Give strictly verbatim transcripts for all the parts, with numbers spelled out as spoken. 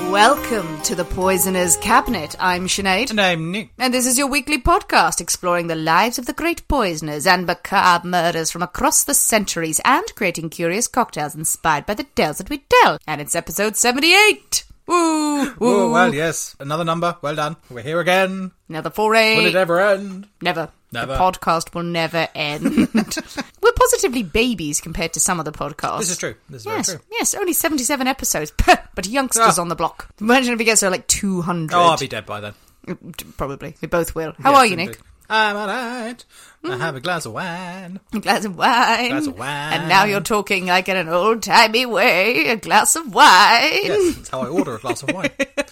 Welcome to the Poisoner's Cabinet. I'm Sinead. And I'm Nick. And this is your weekly podcast exploring the lives of the great poisoners and macabre murders from across the centuries and creating curious cocktails inspired by the tales that we tell. And it's episode seventy-eight. Woo! Woo! Oh, well, yes. Another number. Well done. We're here again. Another foray. Will it ever end? Never. Never. The podcast will never end. We're positively babies compared to some other podcasts. This is true. This is yes, very true. yes, only seventy-seven episodes. But youngsters Ah. on the block. Imagine if it gets to like two hundred. Oh, I'll be dead by then. Probably. We both will. How Yes, are you, indeed. Nick? I'm alright. I have a glass of wine. A glass of wine. Glass of wine. And now you're talking like in an old-timey way. A glass of wine. Yes, that's how I order a glass of wine.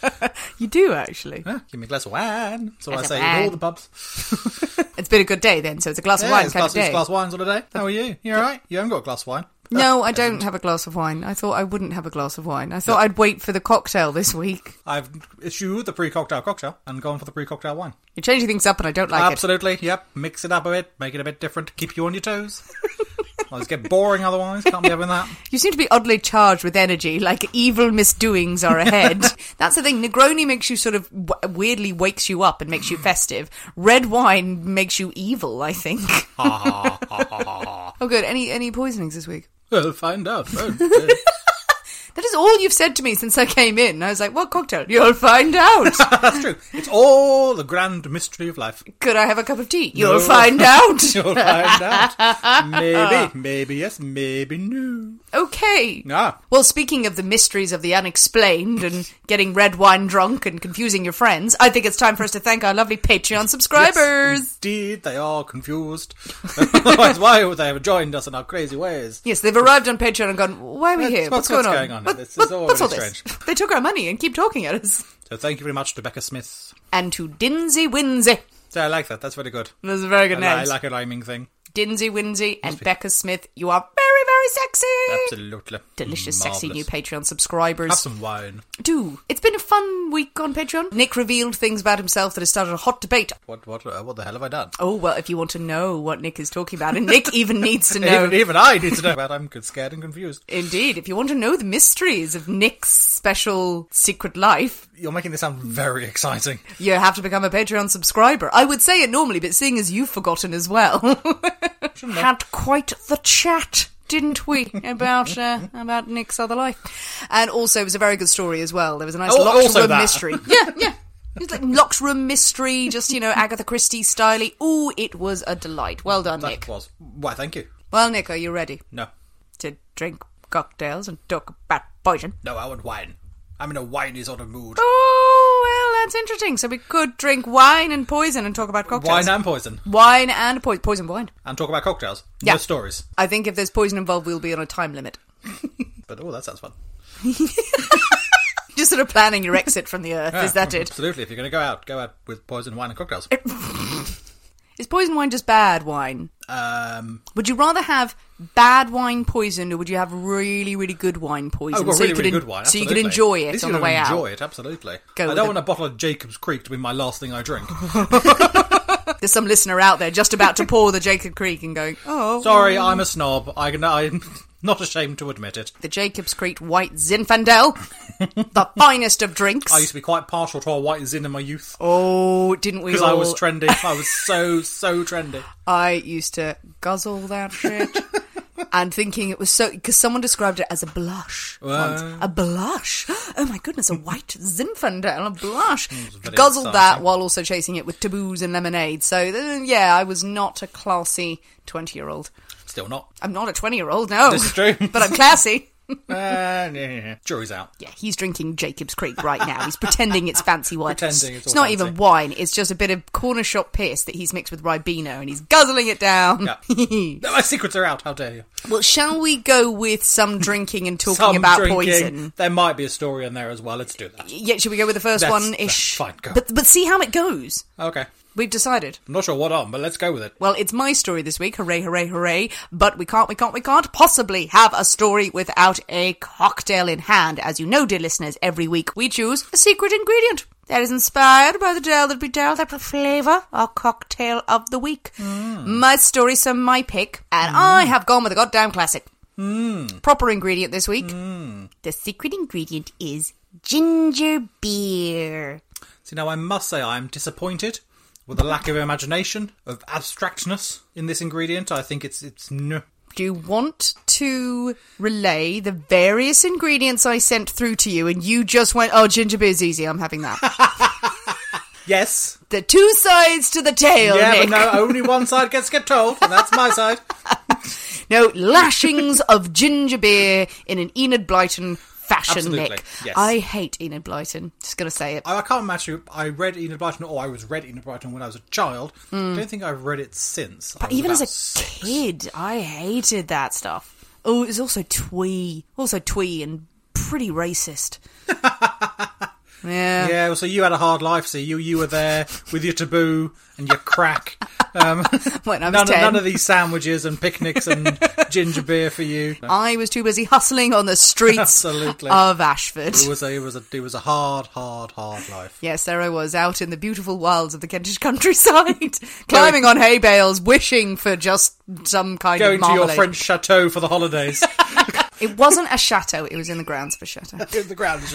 You do, actually. Huh? Give me a glass of wine. That's what Glass I of say in wine. all the pubs. It's been a good day then, so it's a glass of Yeah, wine it's kind glass, of day. it's glass of wines all day. How are you? You alright? You haven't got a glass of wine? No, I Excellent. don't have a glass of wine. I thought I wouldn't have a glass of wine. I thought I'd wait for the cocktail this week. I've eschewed the pre-cocktail cocktail and gone for the pre-cocktail wine. You're changing things up and I don't like it. Absolutely, yep. Mix it up a bit, make it a bit different, keep you on your toes. Let's get boring otherwise, can't be having that. You seem to be oddly charged with energy, like evil misdoings are ahead. That's the thing. Negroni makes you sort of w- weirdly wakes you up and makes you festive. Red wine makes you evil, I think. Ha ha ha ha ha. Oh, good. Any any poisonings this week? We'll find out. won't we? That is all you've said to me since I came in. I was like, what cocktail? You'll find out. That's true. It's all the grand mystery of life. Could I have a cup of tea? You'll No. find out. You'll find out. Maybe, maybe yes, maybe no. Okay. Ah. Well, speaking of the mysteries of the unexplained and getting red wine drunk and confusing your friends, I think it's time for us to thank our lovely Patreon subscribers. Yes, indeed, they are confused. Otherwise, why would they have joined us in our crazy ways? Yes, they've arrived on Patreon and gone, why are we What's- here? What's, what's- going, what's on? going on? What- This is what- all what's all really this? strange. They took our money and keep talking at us. So thank you very much to Becca Smith. And to Dinsey Winsey. So I like that. That's very good. Those are very good I, li- I names. like a rhyming thing. Dinsey Winsey and Becca Smith. You are very, very sexy. Absolutely. Delicious, sexy new Marvellous. Patreon subscribers. Have some wine. Do. It's been a fun week on Patreon. Nick revealed things about himself that has started a hot debate. What what uh, what the hell have I done? Oh, well, if you want to know what Nick is talking about, and Nick even needs to know. Even, even I need to know about. I'm scared and confused. Indeed, if you want to know the mysteries of Nick's special secret life, You're making this sound very exciting. you have to become a Patreon subscriber. I would say it normally, but seeing as you've forgotten as well. Had quite the chat, didn't we, about uh, about Nick's other life. And also, it was a very good story as well. There was a nice Oh, locked also room that. mystery. Yeah, yeah. It was like locked room mystery, just, you know, Agatha Christie style-y. Ooh, it was a delight. Well done, That Nick. was. Why, thank you. Well, Nick, are you ready No. to drink cocktails and talk about poison? No, I want wine. I'm in a winey sort of mood. Oh, well, that's interesting. So we could drink wine and poison and talk about cocktails. Wine and poison. Wine and po- poison wine. And talk about cocktails. Yeah. No stories. I think if there's poison involved, we'll be on a time limit. But, oh, that sounds fun. Just sort of planning your exit from the earth. Yeah, Is that it? Absolutely. If you're going to go out, go out with poison, wine and cocktails. Is poison wine just bad wine? Um, Would you rather have bad wine poisoned, or would you have really, really good wine oh, poisoned? well, so really, you could really en- good wine. So you Absolutely. could enjoy At it least on you the way enjoy out. Enjoy it, absolutely. Go I with don't it. want a bottle of Jacob's Creek to be my last thing I drink. There's some listener out there just about to pour the Jacob Creek and going, oh. Sorry, I'm a snob. I can, I'm not ashamed to admit it. The Jacob's Creek White Zinfandel. The finest of drinks. I used to be quite partial to a white zin in my youth. Oh, didn't we Because all? I was trendy. I was so, so trendy. I used to guzzle that shit. And thinking it was so... Because someone described it as a blush once. Well. A blush? Oh my goodness, a white Zinfandel, a blush. very Guzzled that exciting. while also chasing it with taboos and lemonade. So, uh, yeah, I was not a classy twenty-year-old. Still not. I'm not a twenty-year-old, no. This is true. But I'm classy. Uh, yeah, yeah, yeah. Jury's out. Yeah, he's drinking Jacob's Creek right now. He's pretending it's fancy wine. Pretending it's all not fancy. even wine. It's just a bit of corner shop piss that he's mixed with Ribena, and he's guzzling it down. Yeah. No, my secrets are out. How dare you? Well, shall we go with some drinking and talking Some about drinking. poison? There might be a story in there as well. Let's do that. Yeah, should we go with the first That's- one-ish? that's fine, go. But, but see how it goes. Okay. We've decided. I'm not sure what on, but let's go with it. Well, it's my story this week. Hooray, hooray, hooray. But we can't, we can't, we can't possibly have a story without a cocktail in hand. As you know, dear listeners, every week we choose a secret ingredient that is inspired by the tale that we tell, that will flavour our cocktail of the week. Mm. My story, so my pick. And mm. I have gone with a goddamn classic. Mm. Proper ingredient this week. Mm. The secret ingredient is ginger beer. See, now I must say I am disappointed with the lack of imagination, of abstractness in this ingredient. I think it's it's no. Do you want to relay the various ingredients I sent through to you and you just went, oh, ginger beer's easy, I'm having that? Yes. The two sides to the tail, Yeah, Nick. but no, only one side gets get told, and that's my side. No, lashings of ginger beer in an Enid Blyton fashion, Absolutely, Nick. yes. I hate Enid Blyton. Just going to say it. I, I can't imagine. I read Enid Blyton, or I was read Enid Blyton when I was a child. I don't think I've read it since. I But was even as about a six. kid, I hated that stuff. Oh, it was also twee. Also twee and pretty racist. Yeah. Yeah, well, so you had a hard life. So you you were there with your taboo and your crack. Um, When I was none, of, ten. none of these sandwiches and picnics and ginger beer for you. I was too busy hustling on the streets Absolutely. of Ashford. It was a it was a it was a hard, hard, hard life. Yes, there I was, out in the beautiful wilds of the Kentish countryside, climbing on hay bales, wishing for just some kind Going of to marmalade. your French chateau for the holidays. It wasn't a chateau, it was in the grounds of a chateau. In the ground.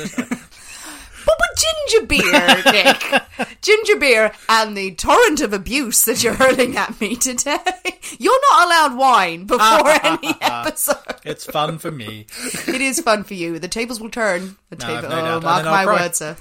But with ginger beer, Nick, ginger beer and the torrent of abuse that you're hurling at me today, you're not allowed wine before any episode. It's fun for me. It is fun for you. The tables will turn. The No, table, I've no oh, doubt. And mark then my I'll cry. words, sir.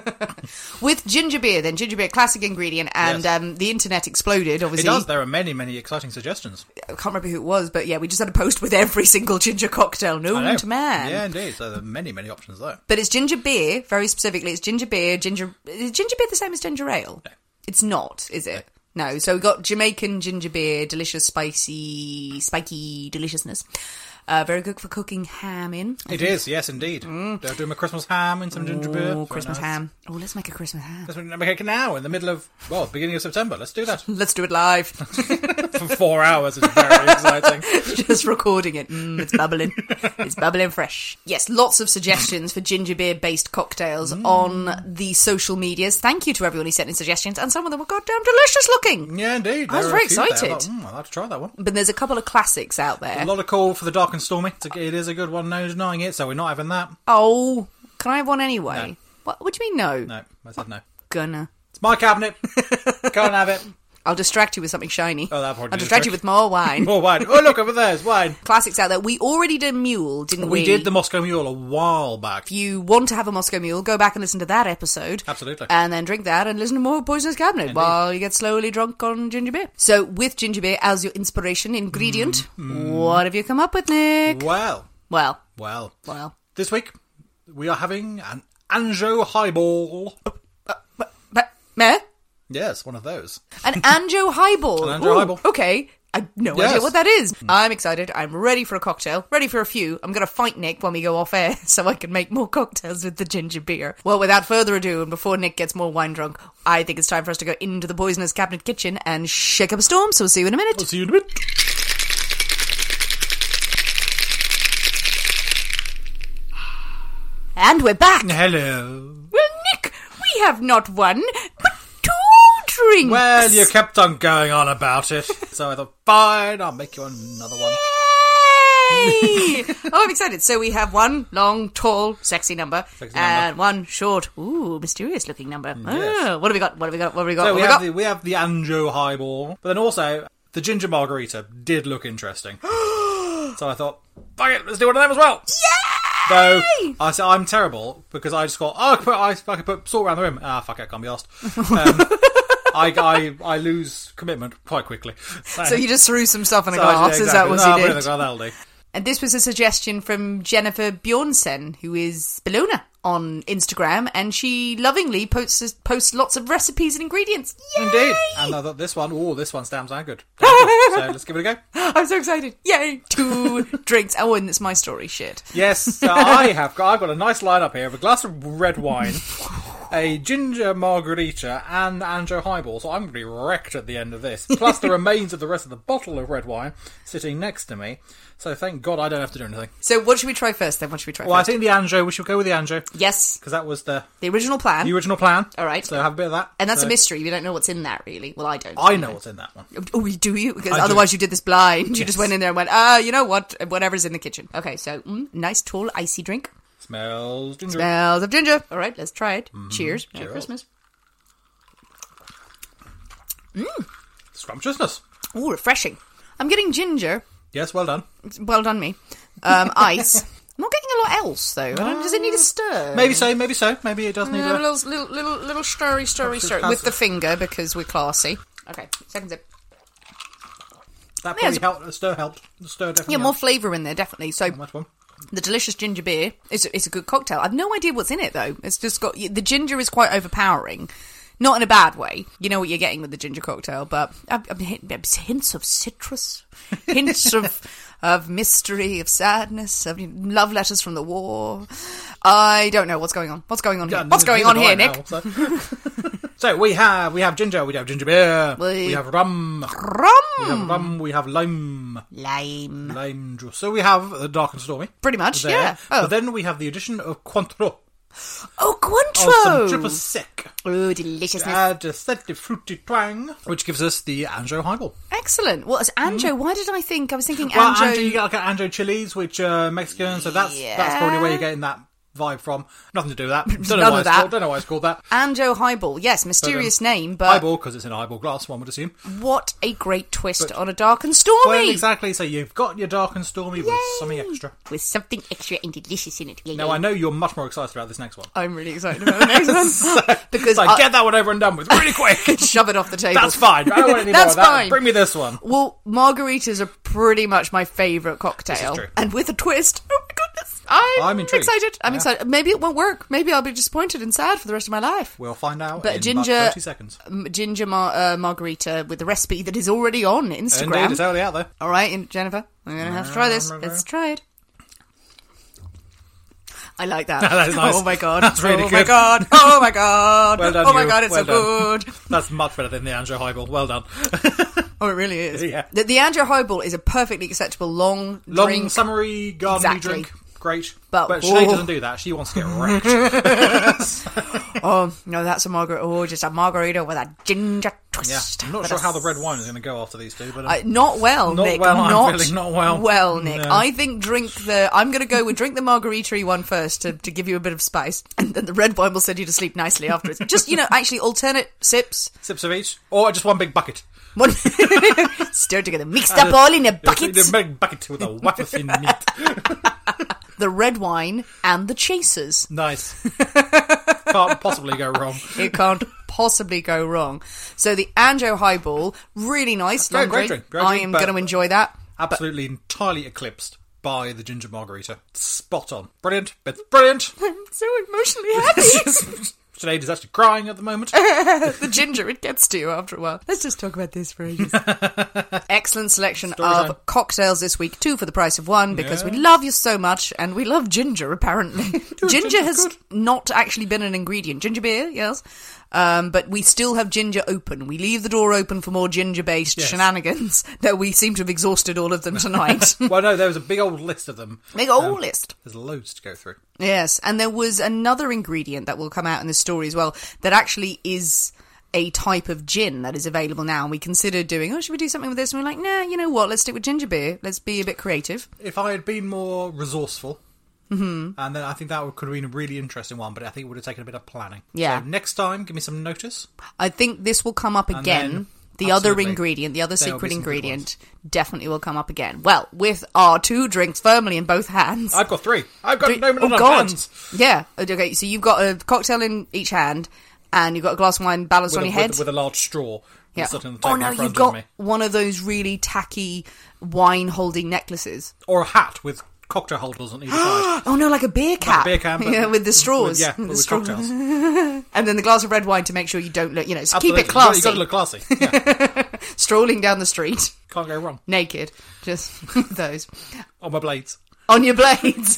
With ginger beer, then ginger beer, classic ingredient, and Yes. um, the internet exploded. It Obviously, does. There are many, many exciting suggestions. I can't remember who it was, but yeah, we just had a post with every single ginger cocktail I known know. to man. Yeah, indeed. So there are many, many options there. But it's ginger beer, very specifically. It's ginger beer, ginger... Is ginger beer the same as ginger ale? No. It's not, is it? No. So we've got Jamaican ginger beer, delicious, spicy, spiky deliciousness. Uh, very good for cooking ham in. It is, yes, indeed. Mm. They're doing a Christmas ham and some ginger beer. Oh, Very Christmas nice. ham. Oh, let's make a Christmas ham. Let's make it now, in the middle of, well, beginning of September. Let's do that. Let's do it live. For four hours. It's very exciting. Just recording it. Mm, it's bubbling. It's bubbling fresh. Yes, lots of suggestions for ginger beer based cocktails Mm. on the social medias. Thank you to everyone who sent in suggestions, and some of them were goddamn delicious looking. Yeah, indeed. I was There are very a few there. excited. I thought, mm, I'd like to try that one. But there's a couple of classics out there. A lot of call for the dark and stormy. It's a, it is a good one, no denying it, so we're not having that. Oh, can I have one anyway? No. What, what do you mean no? No, I said no. Gonna. It's my cabinet. Can't have it. I'll distract you with something shiny. Oh, that'll probably I'll do the distract you trick. with more wine. More wine. Oh, look, over there, it's wine. Classics out there. We already did Mule, didn't we? We did the Moscow Mule a while back. If you want to have a Moscow Mule, go back and listen to that episode. Absolutely. And then drink that and listen to more Poisonous Cabinet while you get slowly drunk on ginger beer. So, with ginger beer as your inspiration ingredient, Mm, what have you come up with, Nick? Well, Well, well. well. This week, we are having an Anjou highball. But, but, meh? Yes, one of those. An Anjou highball. An Anjou Ooh, highball. Okay. I have no Yes. idea what that is. I'm excited. I'm ready for a cocktail. Ready for a few. I'm going to fight Nick when we go off air so I can make more cocktails with the ginger beer. Well, without further ado, and before Nick gets more wine drunk, I think it's time for us to go into the Poisonous Cabinet kitchen and shake up a storm. So we'll see you in a minute. We'll see you in a bit. And we're back. Hello. Well, Nick, we have not one, but two drinks. Well, you kept on going on about it. So I thought, fine, I'll make you another one. Yay! Oh, I'm excited. So we have one long, tall, sexy number, Sexy and number. one short, ooh, mysterious-looking number. Yes. Oh, what have we got? What have we got? What have we got? So what we have have, we the, we have the Anjou highball. But then also, the ginger margarita did look interesting. So I thought, fuck it, let's do one of them as well. Though, I said, I'm terrible, because I just got, oh, I could put, I, I could put salt around the rim. Ah, fuck it, I can't be asked. Um, I, I, I lose commitment quite quickly. So you just threw some stuff in a So I glass, did is that exactly. what No, I'll you put it in did? the glass, that'll do. And this was a suggestion from Jennifer Bjornsen, who is Bellona on Instagram, and she lovingly posts posts lots of recipes and ingredients. Yay! Indeed. And I thought this one, oh, this one sounds out good. So let's give it a go. I'm so excited. Yay! Two drinks. Oh, and it's my story. Shit. Yes, so I have got, I've got a nice lineup here of a glass of red wine, a ginger margarita, and Anjou highball. So I'm going to be wrecked at the end of this. Plus the remains of the rest of the bottle of red wine sitting next to me. So thank God I don't have to do anything. So what should we try first then? What should we try Well, I first? think the Anjou, we should go with the Anjou. Yes. Because that was the, The original plan. the original plan. All right. So have a bit of that. And that's So a mystery. We don't know what's in that, really. Well, I don't. I know what's in that one. Oh, do you? Because I do. otherwise you did this blind. You Yes. just went in there and went, ah, you know what? Whatever's in the kitchen. Okay, so mm, nice, tall, icy drink. Smells ginger. Smells of ginger. All right, let's try it. Mm-hmm. Cheers. Merry Cheers. Christmas. Scrumptiousness. Ooh, refreshing. I'm getting ginger. Yes, well done. Well done, me. Um, ice. I'm not getting a lot else, though. I don't, does it need a stir? Maybe so, maybe so. Maybe it does need Uh, a... a little, little, little, little stirry, stirry, Perhaps it stirry. has With the a- finger, because we're classy. Okay, second sip. That Yeah, probably it's- helped. The stir helped. The stir definitely Yeah, more helped. flavour in there, definitely. So, Not much one. the delicious ginger beer is it's a good cocktail. I've no idea what's in it, though. It's just got... The ginger is quite overpowering. Not in a bad way. You know what you're getting with the ginger cocktail, but uh, uh, hints of citrus, hints of of mystery, of sadness, of love letters from the war. I don't know what's going on. What's going on here? Yeah, What's going neither on do I here, now, Nick? so. So we have we have ginger, we have ginger beer, We- we have rum, Rum! we have rum, we have lime, Lime. lime juice. So we have the dark and stormy. Pretty much, There. yeah. Oh, But then we have the addition of Cointreau. oh Oh, some Cointreau! triple sec. Oh, deliciousness. Add a slightly fruity twang, which gives us the Anjou highball. Excellent. What is Anjou? Why did I think? I was thinking Well, Anjou. Anjou, you get like Anjou chilies, which are Mexican, so that's Yeah. that's probably where you're getting that vibe from. Nothing to do with that. Don't know None why of it's that. called. Don't know why it's called that. Anjou highball. Yes, mysterious name, but Highball because it's in highball glass. One would assume. what a great twist on a dark and stormy. Well, exactly. So you've got your dark and stormy with something extra. With something extra and delicious in it. Now I know you're much more excited about this next one. I'm really excited about the next one. because So I, get that one over and done with really quick. shove it off the table. That's fine. I don't want any more That's of that. fine. Bring me this one. Well, margaritas are pretty much my favourite cocktail. true. And with a twist. Oh my goodness. I'm, I'm intrigued. excited. I'm Yeah. excited. Maybe it won't work. Maybe I'll be disappointed and sad for the rest of my life. We'll find out But in ginger- about thirty seconds. M- Ginger mar- uh, margarita with the recipe that is already on Instagram. Indeed, it's already out there. All right, and Jennifer, I'm going to have to try this. Let's try it. I like that. That is nice. Oh my god. That's really oh my good. god. Oh my god. Well done, oh my you. god, it's Well so done. good. That's much better than the Anjou highball. Well done. Oh, it really is. Yeah. The, the Anjou highball is a perfectly acceptable long, Long, drink. summery, garden Exactly. drink. Great. But- But, Sinead oh. doesn't do that. She wants to get wrecked. Oh, no, that's a margarita. Oh, just a margarita with a ginger twist. Yeah. I'm not With sure a how the red wine is going to go after these two, but um, Uh, not well, Not Nick. well, I'm not feeling not well. Well, Nick. No. I think drink the. I'm going to go with drink the margarita one first to, to give you a bit of spice, and then the red wine will send you to sleep nicely afterwards. Just you know, actually alternate sips. sips of each, or just one big bucket. One stir together, mixed up all in a bucket. The big bucket with a whack of thin meat. The red wine and the chasers. Nice. Can't possibly go wrong. It can't possibly go wrong. So the Anjou highball, really nice. Great, long great drink. drink, great I drink, am but- going to enjoy that. Absolutely entirely eclipsed by the ginger margarita. Spot on. Brilliant. It's brilliant. I'm so emotionally happy. Sinead is actually crying at the moment. The ginger, it gets to you after a while. Let's just talk about this for ages. Excellent selection Story of time. cocktails this week, two for the price of one, because Yeah. we love you so much, and we love ginger, apparently. ginger ginger's has good. not actually been an ingredient. Ginger beer, yes. Um, but we still have ginger open. We leave the door open for more ginger-based Yes. shenanigans, though we seem to have exhausted all of them tonight. Well, no, there was a big old list of them. Big old Um, list. There's loads to go through. Yes, and there was another ingredient that will come out in this story as well that actually is a type of gin that is available now. And we considered doing, oh, should we do something with this? And we're like, nah, you know what? Let's stick with ginger beer. Let's be a bit creative. If I had been more resourceful, Mm-hmm. and then I think that would, could have been a really interesting one, but I think it would have taken a bit of planning. Yeah. So next time, give me some notice. I think this will come up again. then, The other absolutely, ingredient, the other there will secret be some good ingredient, definitely will come up again. Well, with our two drinks firmly in both hands. I've got three. I've got Three- no oh, enough God. hands. Yeah. Okay, so you've got a cocktail in each hand, and you've got a glass of wine balanced With on a, your head. with, with a large straw. Yeah. Sitting on the Oh table no, in front you've got of me. one of those really tacky wine-holding necklaces. Or a hat with cocktail holders on either side. Oh no, like a beer cap. beer can, but yeah, with the straws. With, yeah, With but the with straws. cocktails. And then the glass of red wine to make sure you don't look, you know, so Absolutely. keep it classy. You've got to look classy. Yeah. Strolling down the street, Can't go wrong. naked, just those. On my blades. On your blades.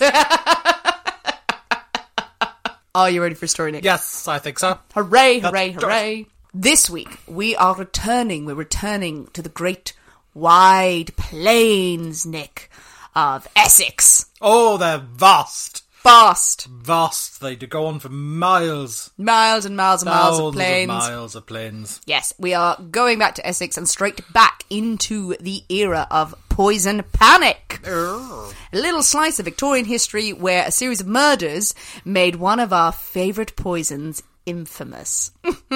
Are you ready for a story, Nick? Yes, I think so. Hooray, That's hooray, just- hooray. This week, we are returning, we're returning to the great wide plains, Nick, of Essex. Oh, they're vast. Vast. Vast. They do go on for miles. Miles and miles and miles of Thousands plains. miles of plains. Yes, we are going back to Essex and straight back into the era of Poison Panic. Urgh. A little slice of Victorian history where a series of murders made one of our favourite poisons infamous.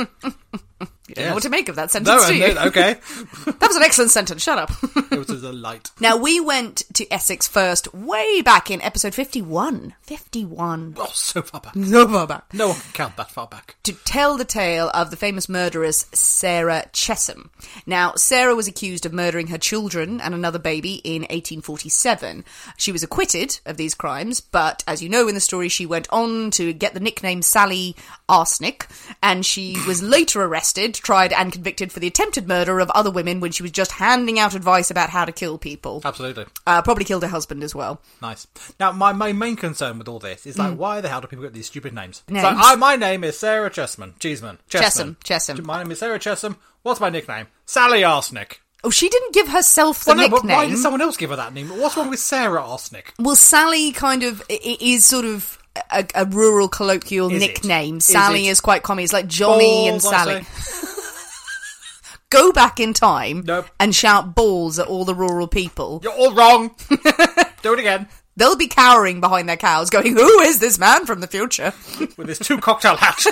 You don't Yes. know what to make of that sentence, No, do you? no, okay. That was an excellent sentence. Shut up. It was a delight. Now, we went to Essex first way back in episode fifty-one. fifty-one. Oh, so far back. So far back. No one can count that far back. To tell the tale of the famous murderess Sarah Chesham. Now, Sarah was accused of murdering her children and another baby in eighteen forty-seven. She was acquitted of these crimes, but as you know in the story, she went on to get the nickname Sally Arsenic, and she was later arrested, tried and convicted for the attempted murder of other women when she was just handing out advice about how to kill people. Absolutely. Uh, probably killed her husband as well. Nice. Now, my, my main concern with all this is, like, why the hell do people get these stupid names? Names? So, I, my name is Sarah Chessman. Cheeseman. Chesham. Chesham. My name is Sarah Chesham. What's my nickname? Sally Arsenic. Oh, she didn't give herself the Well, no, but nickname. why did someone else give her that name? What's wrong with Sarah Arsenic? Well, Sally kind of i- i- is sort of a, a rural colloquial Is it? nickname. Is Sally it? is quite common. It's like Johnny and Balls, I Sally. say. Go back in time Nope. and shout balls at all the rural people. You're all wrong. Do it again. They'll be cowering behind their cows going, who is this man from the future? With his two cocktail hat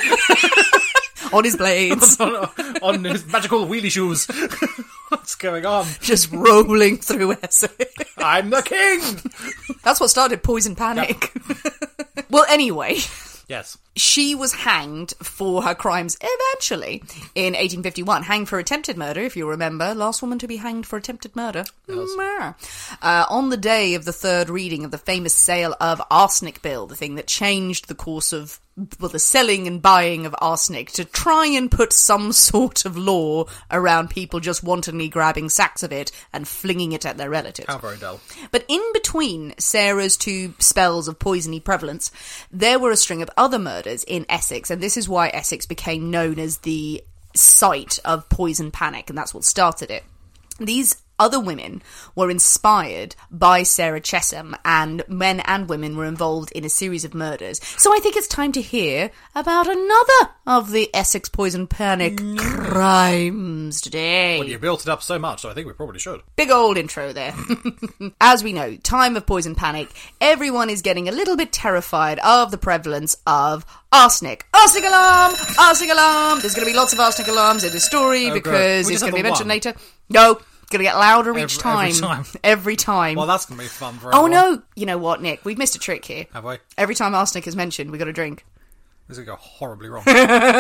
On his blades. on, on his magical wheelie shoes. What's going on? Just rolling through Essex. I'm the king! That's what started Poison Panic. Well, anyway... Yes. She was hanged for her crimes eventually in eighteen fifty-one. Hanged for attempted murder, if you remember. Last woman to be hanged for attempted murder. Uh, on the day of the third reading of the famous sale of Arsenic Bill, the thing that changed the course of, well, the selling and buying of arsenic to try and put some sort of law around people just wantonly grabbing sacks of it and flinging it at their relatives. How very dull. But in between Sarah's two spells of poisony prevalence, there were a string of other murders in Essex, and this is why Essex became known as the site of Poison Panic, and that's what started it. These other women were inspired by Sarah Chesham, and men and women were involved in a series of murders. So I think it's time to hear about another of the Essex Poison Panic crimes today. Well, you built it up so much, so I think we probably should. Big old intro there. As we know, time of Poison Panic, everyone is getting a little bit terrified of the prevalence of arsenic. Arsenic alarm! Arsenic alarm! There's going to be lots of arsenic alarms in this story Oh, because good. We it's just going to have be the mentioned one. later. No, it's going to get louder each Every- time. every time. Every time. Well, that's going to be fun for Oh everyone. no! You know what, Nick? We've missed a trick here. Have we? Every time arsenic is mentioned, we got a drink. This is going to go horribly wrong.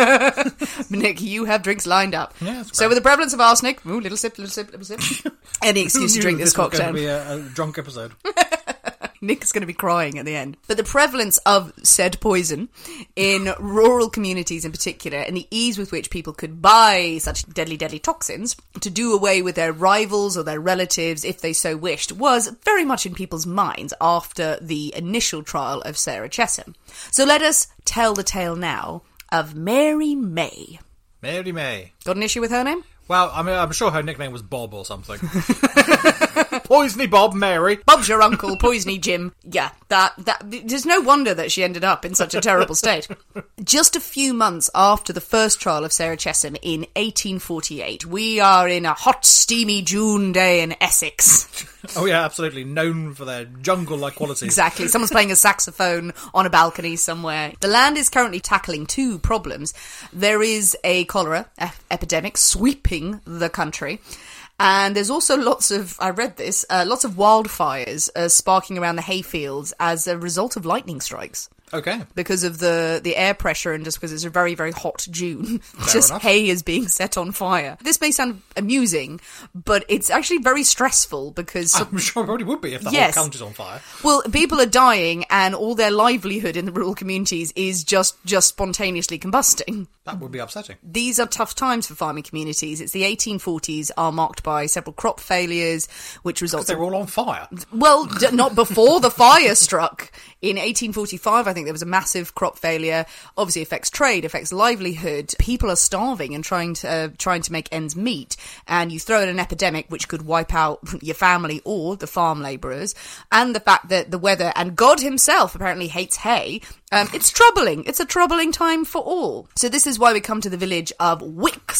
Nick, you have drinks lined up. Yeah, that's so great. with the prevalence of arsenic, ooh, little sip, little sip, little sip. Any excuse to Who drink knew this was cocktail. going to be a, a drunk episode. Nick's going to be crying at the end. But the prevalence of said poison in rural communities in particular, and the ease with which people could buy such deadly, deadly toxins to do away with their rivals or their relatives if they so wished, was very much in people's minds after the initial trial of Sarah Chesham. So let us tell the tale now of Mary May. Mary May. Got an issue with her name? Well, I mean, I'm sure her nickname was Bob or something. Poisony Bob, Mary. Bob's your uncle, poisony Jim. Yeah, that, that, there's no wonder that she ended up in such a terrible state. Just a few months after the first trial of Sarah Chesham in eighteen forty-eight, we are in a hot, steamy June day in Essex. Oh yeah, absolutely. Known for their jungle-like qualities. Exactly. Someone's playing a saxophone on a balcony somewhere. The land is currently tackling two problems. There is a cholera e- epidemic sweeping the country. And there's also lots of, I read this, uh, lots of wildfires uh, sparking around the hayfields as a result of lightning strikes. Okay. Because of the, the air pressure and just because it's a very, very hot June. Just enough. hay is being set on fire. This may sound amusing, but it's actually very stressful because... I'm sure it probably would be if the Yes. whole country's on fire. Well, people are dying and all their livelihood in the rural communities is just, just spontaneously combusting. That would be upsetting. These are tough times for farming communities. It's the eighteen forties, are marked by several crop failures, which results They in... were all on fire. Well, d- not before the fire struck. In eighteen forty-five, I think there was a massive crop failure. Obviously affects trade, affects livelihood. People are starving and trying to uh, trying to make ends meet. And you throw in an epidemic which could wipe out your family or the farm labourers. And the fact that the weather, and God himself apparently hates hay. Um, it's troubling. It's a troubling time for all. So this is why we come to the village of Wicks.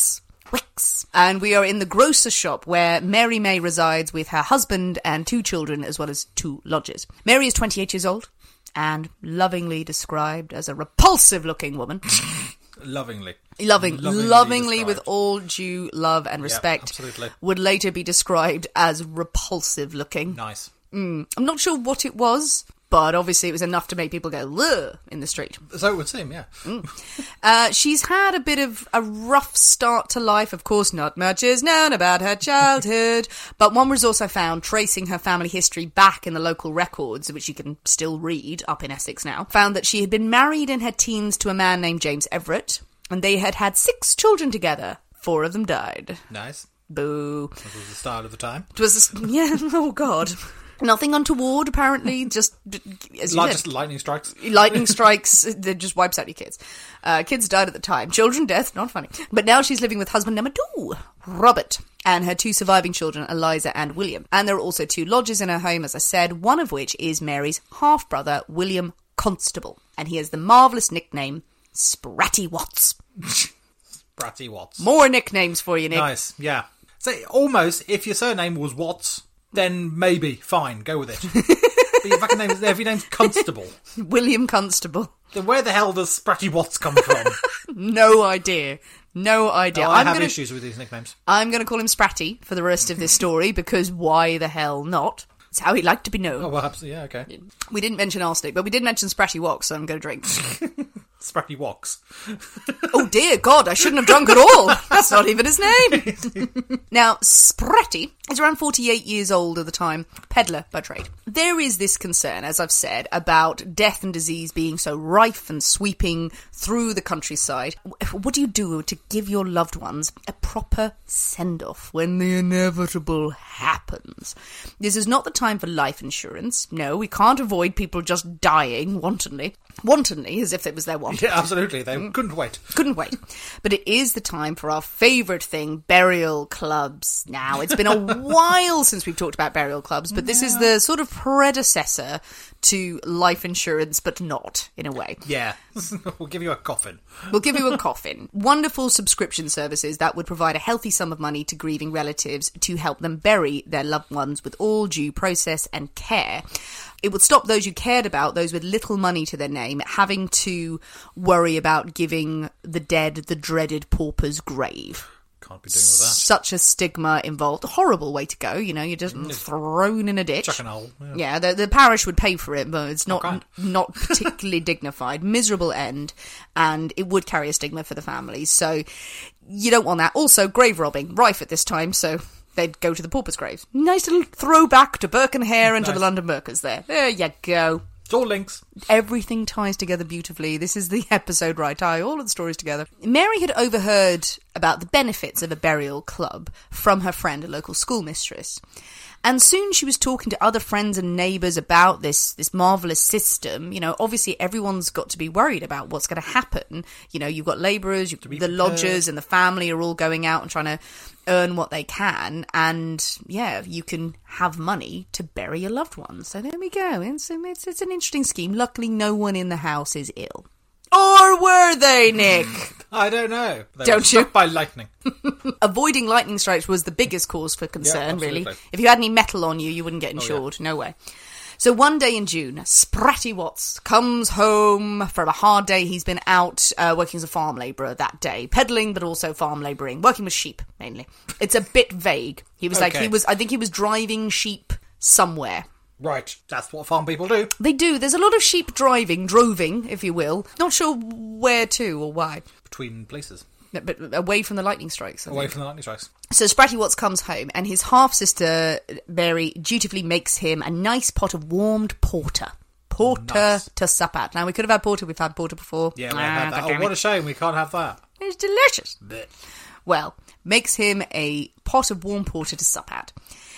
Wicks. And we are in the grocer's shop where Mary May resides with her husband and two children, as well as two lodgers. Mary is twenty-eight years old and lovingly described as a repulsive-looking woman. Lovingly. Loving, lovingly, lovingly with all due love and respect. Yep, absolutely. Would later be described as repulsive-looking. Nice. Mm. I'm not sure what it was, but obviously it was enough to make people go, ugh, in the street. So it would seem, yeah. Mm. Uh, she's had a bit of a rough start to life. Of course, not much is known about her childhood. But one resource I found, tracing her family history back in the local records, which you can still read up in Essex now, found that she had been married in her teens to a man named James Everett, and they had had six children together. Four of them died. Nice. Boo. That was the style of the time. It was, yeah, oh God. Nothing untoward, apparently, just, as you Like, said. just lightning strikes. Lightning strikes, that just wipes out your kids. Uh, kids died at the time. Children death, not funny. But now she's living with husband number two, Robert, and her two surviving children, Eliza and William. And there are also two lodgers in her home, as I said, one of which is Mary's half-brother, William Constable. And he has the marvellous nickname, Spratty Watts. Spratty Watts. More nicknames for you, Nick. Nice, yeah. So almost, if your surname was Watts, then maybe, fine, go with it. But your fucking name is, if your name's Constable, William Constable. then where the hell does Spratty Watts come from? No idea. No idea. Oh, I I'm have gonna, issues with these nicknames. I'm going to call him Spratty for the rest of this story, because why the hell not? It's how he'd like to be known. Oh, well, absolutely, yeah, okay. We didn't mention arsenic, but we did mention Spratty Wox, so I'm going to drink. Spratty Wox. Oh dear God, I shouldn't have drunk at all. That's not even his name. Now, Spratty is around forty-eight years old at the time, peddler by trade. There is this concern, as I've said, about death and disease being so rife and sweeping through the countryside. What do you do to give your loved ones a proper send-off when the inevitable happens? This is not the time for life insurance. No, we can't avoid people just dying wantonly. Wantonly, as if it was their want. Yeah, absolutely. They mm. couldn't wait. Couldn't wait. But it is the time for our favourite thing, burial clubs. Now, it's been a while since we've talked about burial clubs, but this is the sort of predecessor to life insurance, but not, in a way. Yeah. We'll give you a coffin. We'll give you a coffin. Wonderful subscription services that would provide a healthy sum of money to grieving relatives to help them bury their loved ones with all due process and care. It would stop those you cared about, those with little money to their name, having to worry about giving the dead the dreaded pauper's grave. Can't be doing with that. Such a stigma involved. A horrible way to go, you know, you're just mm. thrown in a ditch. Chuck an hole. Yeah, yeah the, the parish would pay for it, but it's not okay. not particularly dignified. Miserable end, and it would carry a stigma for the families, so you don't want that. Also, grave robbing, rife at this time, so they'd go to the pauper's graves. Nice little throwback to Burke and Hare and nice. To the London Burkers there. There you go. It's all links. Everything ties together beautifully. This is the episode where I tie all of the stories together. Mary had overheard about the benefits of a burial club from her friend, a local schoolmistress. And soon she was talking to other friends and neighbours about this, this marvellous system. You know, obviously everyone's got to be worried about what's going to happen. You know, you've got labourers, you've, the prepared. Lodgers and the family are all going out and trying to earn what they can. And, yeah, you can have money to bury your loved ones. So there we go. It's, it's, it's an interesting scheme. Luckily, no one in the house is ill. Or were they, Nick? I don't know. They Don't were struck you? by lightning. Avoiding lightning strikes was the biggest cause for concern, yeah, really. If you had any metal on you, you wouldn't get insured. Oh, yeah. No way. So one day in June, Spratty Watts comes home from a hard day. He's been out uh, working as a farm labourer that day, peddling, but also farm labouring, working with sheep, mainly. It's a bit vague. He was okay. like, he was. I think he was driving sheep somewhere. Right, that's what farm people do. They do. There's a lot of sheep driving, droving, if you will. Not sure where to or why. Between places. But, but away from the lightning strikes. I away think. from the lightning strikes. So Spratty Watts comes home, and his half-sister, Mary, dutifully makes him a nice pot of warmed porter. Porter nice. To sup at. Now, we could have had porter. We've had porter before. Yeah, we have had that. Oh, what a shame we can't have that. It's delicious. Blech. Well, makes him a pot of warm porter to sup at.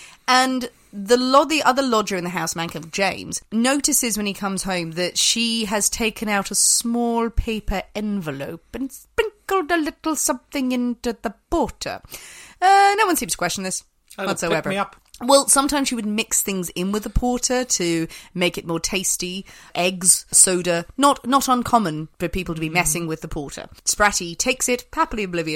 And the lo- the other lodger in the house, a man called James, notices when he comes home that she has taken out a small paper envelope and sprinkled a little something into the porter. Uh, no one seems to question this That'll whatsoever. Pick me up. Well, sometimes she would mix things in with the porter to make it more tasty. Eggs, soda, not not uncommon for people to be messing with the porter. Spratty takes it, happily oblivious,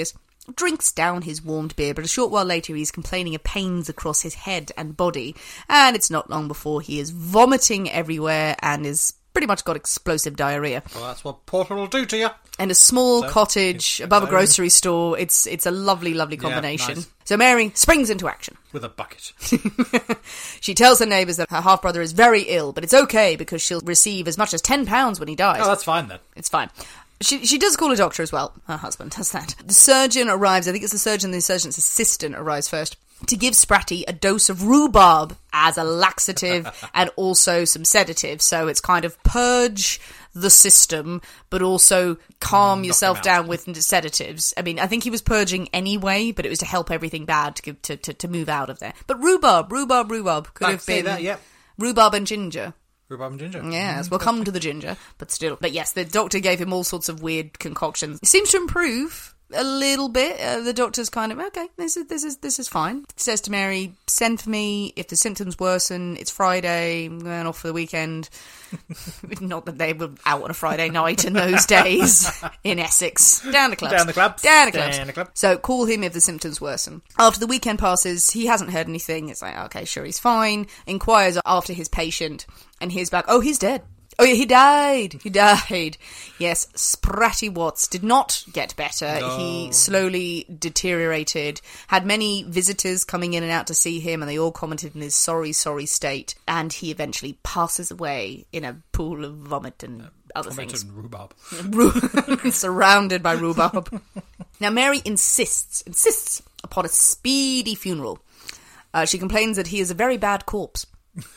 drinks down his warmed beer, but a short while later he's complaining of pains across his head and body, and it's not long before he is vomiting everywhere and is pretty much got explosive diarrhea. Well, that's what Porter will do to you. And a small So, cottage above a grocery store. It's it's a lovely, lovely combination. Yeah, nice. So Mary springs into action. With a bucket. She tells her neighbours that her half-brother is very ill, but it's okay because she'll receive as much as ten pounds when he dies. Oh, that's fine then. It's fine. She she does call a doctor as well. Her husband does that. The surgeon arrives, I think it's the surgeon, the surgeon's assistant arrives first, to give Spratty a dose of rhubarb as a laxative and also some sedatives. So it's kind of purge the system, but also calm Knock yourself him out. down with sedatives. I mean, I think he was purging anyway, but it was to help everything bad to give, to, to, to move out of there. But rhubarb, rhubarb, rhubarb could I have see been that, yep. rhubarb and ginger. Rhubarb and ginger. Yes, we'll come to the ginger, but still. But yes, the doctor gave him all sorts of weird concoctions. It seems to improve a little bit. Uh, the doctor's kind of, okay, this is this is this is fine. Says to Mary, send for me if the symptoms worsen. It's Friday. I'm going off for the weekend. Not that they were out on a Friday night in those days in Essex. Down the clubs. Down the clubs. Down the clubs. Down the club. So call him if the symptoms worsen. After the weekend passes, he hasn't heard anything. It's like, okay, sure, he's fine. Inquires after his patient and hears back, oh, he's dead. Oh, yeah, he died. He died. Yes, Spratty Watts did not get better. No. He slowly deteriorated, had many visitors coming in and out to see him, and they all commented on his sorry, sorry state. And he eventually passes away in a pool of vomit and uh, other Vomit things. and rhubarb. Ru- surrounded by rhubarb. Now, Mary insists, insists upon a speedy funeral. Uh, she complains that he is a very bad corpse.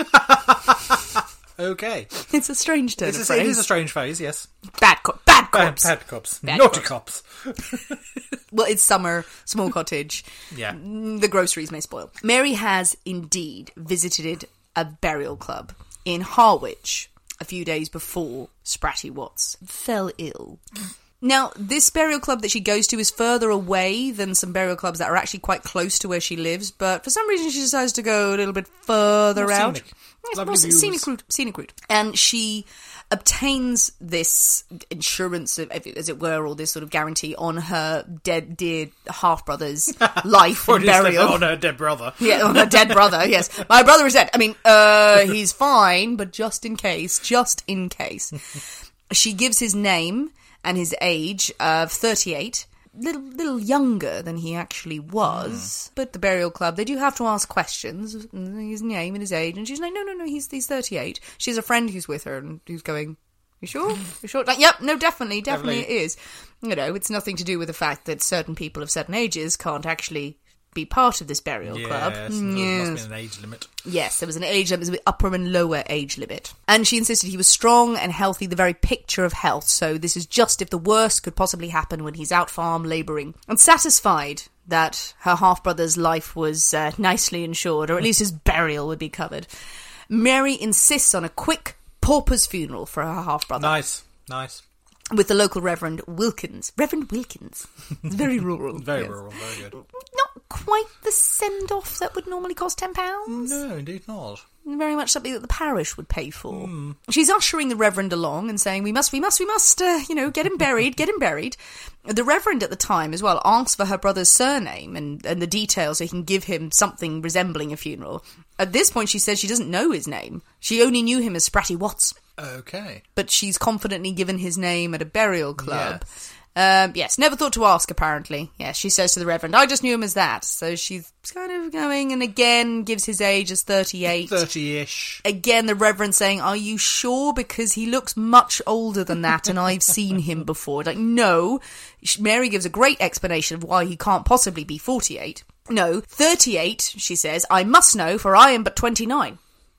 Okay. It's a strange turn It's of a, phrase. it is a strange phase, yes. Bad, co- bad Bad, corpse. bad cops. Bad Naughty corpse. cops. Well, it's summer, small cottage. Yeah. The groceries may spoil. Mary has indeed visited a burial club in Harwich a few days before Spratty Watts fell ill. Now, this burial club that she goes to is further away than some burial clubs that are actually quite close to where she lives, but for some reason she decides to go a little bit further More out. scenic. Yes, Lovely more views. scenic route, scenic route. And she obtains this insurance, as it were, or this sort of guarantee on her dead, dear half-brother's life Or and just burial. on her dead brother. Yeah, on her dead brother, yes. My brother is dead. I mean, uh, he's fine, but just in case, just in case. She gives his name and his age of thirty-eight. Little, little younger than he actually was. Mm. But the burial club, they do have to ask questions. His name and his age. And she's like, no, no, no, he's, he's thirty-eight. She has a friend who's with her and who's going, you sure? You sure? Like, yep, no, definitely, definitely, definitely it is. You know, it's nothing to do with the fact that certain people of certain ages can't actually be part of this burial yes, club. There Yes. must be an age limit. Yes, there was an age limit, there was an upper and lower age limit. And she insisted he was strong and healthy, the very picture of health. So this is just if the worst could possibly happen when he's out farm labouring. And satisfied that her half-brother's life was uh, nicely insured, or at least his burial would be covered, Mary insists on a quick pauper's funeral for her half-brother. Nice, nice. With the local Reverend Wilkins. Reverend Wilkins. It's very rural. Very yes. rural, very good. Not quite the send-off that would normally cost ten pounds. No, indeed not. Very much something that the parish would pay for. Mm. She's ushering the Reverend along and saying, we must, we must, we must, uh, you know, get him buried, get him buried. The Reverend at the time as well asks for her brother's surname and, and the details so he can give him something resembling a funeral. At this point, she says she doesn't know his name. She only knew him as Spratty Watts. Okay. But she's confidently given his name at a burial club. Yes. Um, yes, never thought to ask, apparently. Yes, she says to the Reverend, I just knew him as that. So she's kind of going and again gives his age as thirty-eight. thirty-ish. Again, the Reverend saying, are you sure? Because he looks much older than that and I've seen him before. Like, no. Mary gives a great explanation of why he can't possibly be forty-eight. No, thirty-eight, she says, I must know, for I am but twenty-nine.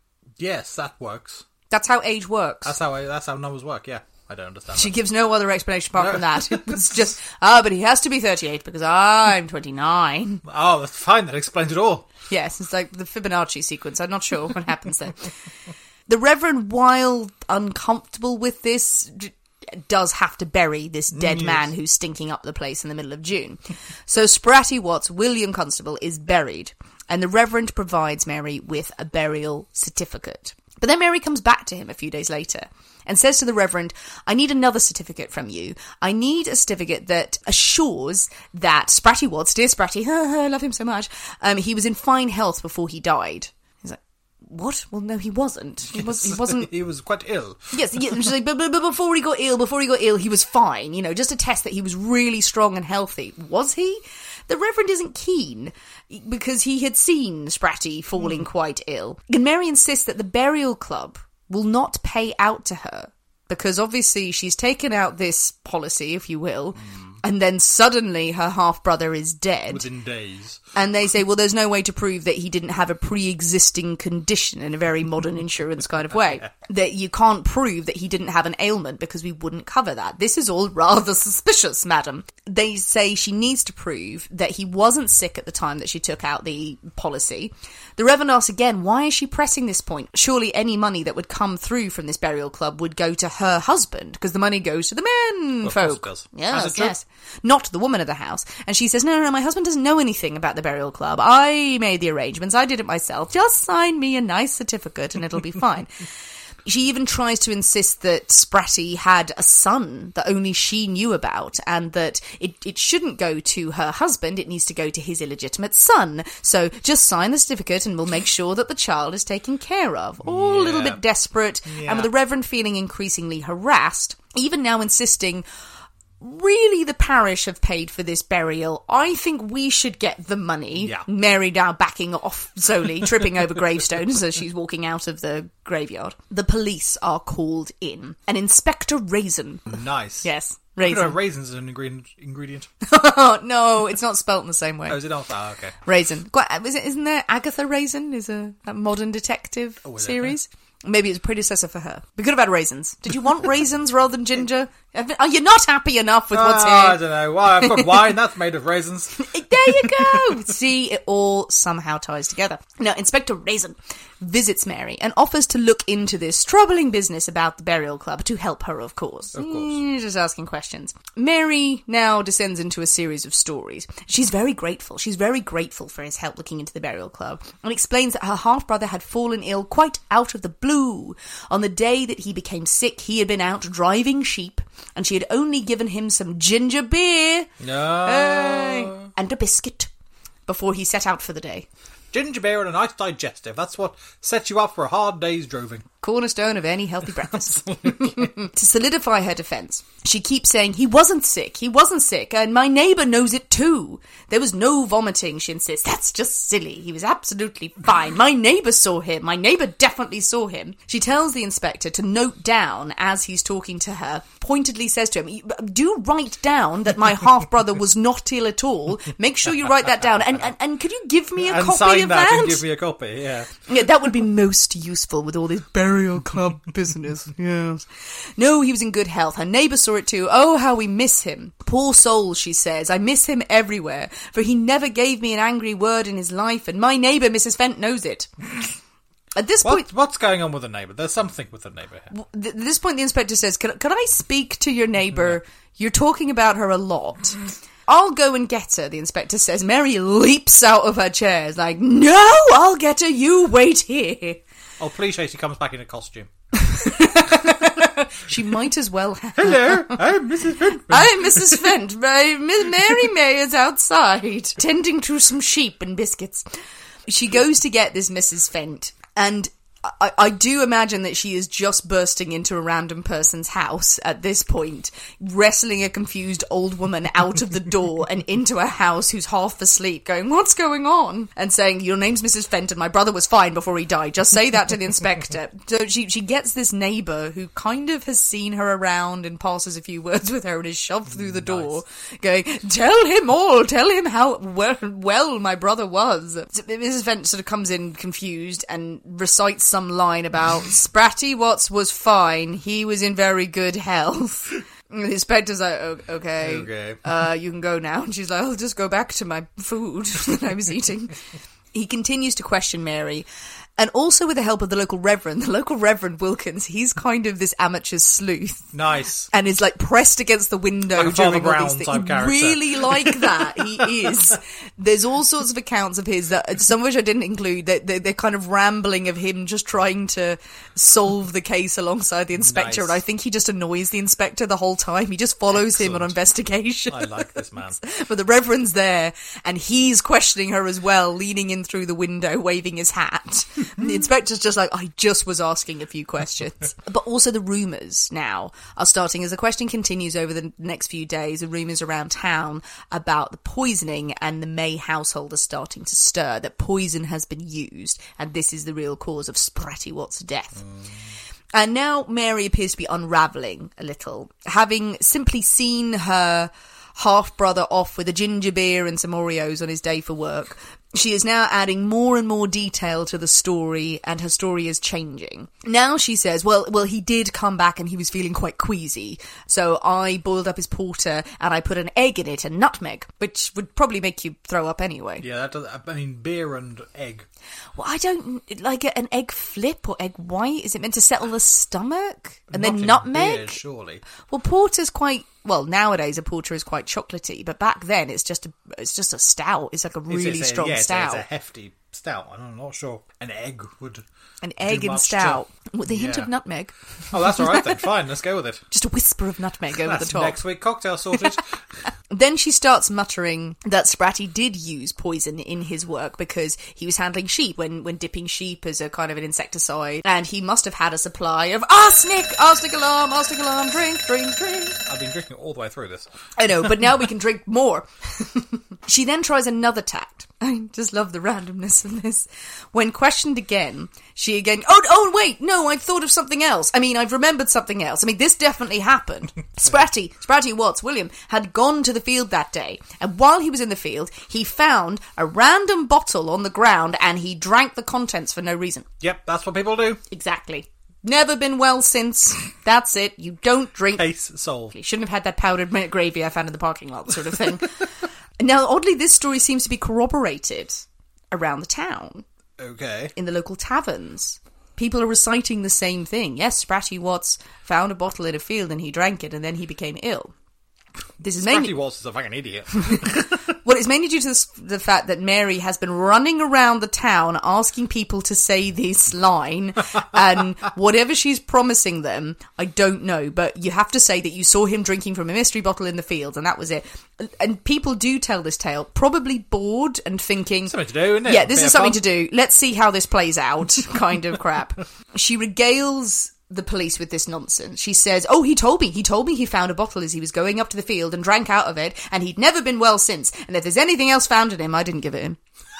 Yes, that works. That's how age works. That's how I, that's how numbers work, yeah. I don't understand She that. gives no other explanation apart No. from that. It was just, ah, but he has to be thirty-eight because I'm twenty-nine. Oh, that's fine. That explains it all. Yes, it's like the Fibonacci sequence. I'm not sure what happens there. The Reverend, while uncomfortable with this, d- does have to bury this dead Yes. man who's stinking up the place in the middle of June. So Spratty Watts, William Constable, is buried, and the Reverend provides Mary with a burial certificate. But then Mary comes back to him a few days later and says to the Reverend, I need another certificate from you. I need a certificate that assures that Spratty Watts, dear Spratty, I love him so much, um, he was in fine health before he died. He's like, what? Well, no, he wasn't. He, was, he wasn't. He was quite ill. Yes, yeah, like, but, but, but before he got ill, before he got ill, he was fine. You know, just to test that he was really strong and healthy. Was he? The Reverend isn't keen because he had seen Spratty falling mm. quite ill. And Mary insists that the burial club will not pay out to her because obviously she's taken out this policy, if you will, mm. and then suddenly her half-brother is dead. Within days. And they say, well, there's no way to prove that he didn't have a pre-existing condition in a very modern insurance kind of way. That you can't prove that he didn't have an ailment because we wouldn't cover that. This is all rather suspicious, madam. They say she needs to prove that he wasn't sick at the time that she took out the policy. The Reverend asks again, why is she pressing this point? Surely any money that would come through from this burial club would go to her husband, because the money goes to the men well, folk. Does. Yes, yes. Not the woman of the house. And she says, no, no, no, my husband doesn't know anything about the burial club. I made the arrangements. I did it myself. Just sign me a nice certificate and it'll be fine. She even tries to insist that Spratty had a son that only she knew about and that it, it shouldn't go to her husband, it needs to go to his illegitimate son. So just sign the certificate and we'll make sure that the child is taken care of. All yeah. a little bit desperate, yeah. and with the Reverend feeling increasingly harassed, even now insisting, really the parish have paid for this burial. I think we should get the money. Yeah. Mary now backing off slowly, tripping over gravestones as she's walking out of the graveyard. The police are called in. And Inspector Raisin. Nice. Yes. Raisin. Raisin. Raisins as an ingredient. ingredient. No, it's not spelt in the same way. Oh, is it not? Oh, okay. Raisin. Is it, isn't there Agatha Raisin? Is a, a modern detective oh, series? It? Maybe it's a predecessor for her. We could have had raisins. Did you want raisins rather than ginger? Are you not happy enough with what's oh, here? I don't know. Well, I've got wine. That's made of raisins. There you go. See, it all somehow ties together. Now, Inspector Raisin visits Mary and offers to look into this troubling business about the burial club to help her, of course. Of course. Mm, just asking questions. Mary now descends into a series of stories. She's very grateful. She's very grateful for his help looking into the burial club and explains that her half-brother had fallen ill quite out of the blue. On the day that he became sick, he had been out driving sheep and she had only given him some ginger beer no. uh, and a biscuit before he set out for the day. Ginger beer and a nice digestive. That's what sets you up for a hard day's droving. Cornerstone of any healthy breakfast. To solidify her defence, she keeps saying, he wasn't sick, he wasn't sick, and my neighbour knows it too. There was no vomiting, she insists. That's just silly. He was absolutely fine. My neighbour saw him. My neighbour definitely saw him. She tells the inspector to note down as he's talking to her, pointedly says to him, do write down that my half-brother was not ill at all. Make sure you write that down. And, and, and could you give me a and copy sign of that? that? And give me a copy, yeah. Yeah, that would be most useful with all this burial club business. Yes. No, he was in good health. Her neighbour saw it too. Oh, how we miss him. Poor soul, she says. I miss him everywhere, for he never gave me an angry word in his life, and my neighbour, Missus Fent, knows it. At this what, point... What's going on with the neighbour? There's something with the neighbour here. At this point, the inspector says, can, can I speak to your neighbour? Yeah. You're talking about her a lot. I'll go and get her, the inspector says. Mary leaps out of her chair. It's like, no, I'll get her. You wait here. Oh, please, she comes back in a costume. She might as well have. Hello, I'm Missus Fent. I'm Missus Fent. My, Mary May is outside, tending to some sheep and biscuits. She goes to get this Missus Fent, and I, I do imagine that she is just bursting into a random person's house at this point, wrestling a confused old woman out of the door and into a house who's half asleep, going, what's going on? And saying, your name's Missus Fenton, my brother was fine before he died. Just say that to the inspector. So she, she gets this neighbour who kind of has seen her around and passes a few words with her and is shoved through the door, nice. Going, tell him all, tell him how well, well my brother was. So Missus Fenton sort of comes in confused and recites some line about Spratty Watts was fine. He was in very good health. And the inspector's like, oh, okay, okay. Uh, you can go now. And she's like, I'll just go back to my food that I was eating. He continues to question Mary. And also with the help of the local reverend, the local Reverend Wilkins, he's kind of this amateur sleuth. Nice. And is like pressed against the window Like a Father during all Brown these things. type character. Really like that. He is. There's all sorts of accounts of his, that some of which I didn't include, that they're, they're kind of rambling of him just trying to solve the case alongside the inspector. Nice. And I think he just annoys the inspector the whole time. He just follows Excellent. him on investigation. I like this man. But the Reverend's there, and he's questioning her as well, leaning in through the window, waving his hat. And the inspector's just like, I just was asking a few questions. But also the rumours now are starting, as the question continues over the next few days, the rumours around town about the poisoning, and the May household are starting to stir, that poison has been used, and this is the real cause of Spratty Watt's death. Mm. And now Mary appears to be unravelling a little, having simply seen her half-brother off with a ginger beer and some Oreos on his day for work. She is now adding more and more detail to the story, and her story is changing. Now she says, well, well, he did come back and he was feeling quite queasy, so I boiled up his porter and I put an egg in it and nutmeg, which would probably make you throw up anyway. Yeah, that does, I mean, beer and egg. Well, I don't, like an egg flip or egg white, is it meant to settle the stomach? And Not then in nutmeg? beer, surely. Well, porter's quite, well, nowadays a porter is quite chocolatey, but back then it's just a, it's just a stout. It's like a really It's- it's a- strong yeah, it's a- stout. It's a hefty stout. I'm not sure. An egg would. An egg do and much stout to- with a hint Yeah. of nutmeg. Oh, that's all right then. Fine, let's go with it. Just a whisper of nutmeg over That's the top. next week cocktail sorted. Then she starts muttering that Spratty did use poison in his work because he was handling sheep when, when dipping sheep as a kind of an insecticide, and he must have had a supply of arsenic, arsenic alarm, arsenic alarm, drink, drink, drink. I've been drinking all the way through this. I know, but now we can drink more. She then tries another tact. I just love the randomness of this. When questioned again, she again, oh, oh, wait, no, I've thought of something else. I mean, I've remembered something else. I mean, this definitely happened. Spratty, Spratty Watts, William, had gone to the field that day, and while he was in the field, he found a random bottle on the ground, and he drank the contents for no reason. Yep, that's what people do. Exactly. Never been well since. That's it. You don't drink. Case solved. You shouldn't have had that powdered mint gravy I found in the parking lot, sort of thing. Now, oddly, this story seems to be corroborated around the town. Okay. In the local taverns. People are reciting the same thing. Yes, Spratty Watts found a bottle in a field and he drank it and then he became ill. This is mainly... Spratty Watts is a fucking idiot. Well, it's mainly due to this, the fact that Mary has been running around the town asking people to say this line, and whatever she's promising them, I don't know, but you have to say that you saw him drinking from a mystery bottle in the field, and that was it. And people do tell this tale, probably bored and thinking... Something to do, isn't it? Yeah, this Bit is of something fun. to do. Let's see how this plays out, kind of crap. She regales the police with this nonsense. She says, oh, he told me, he told me he found a bottle as he was going up to the field and drank out of it, and he'd never been well since, and if there's anything else found in him, I didn't give it him.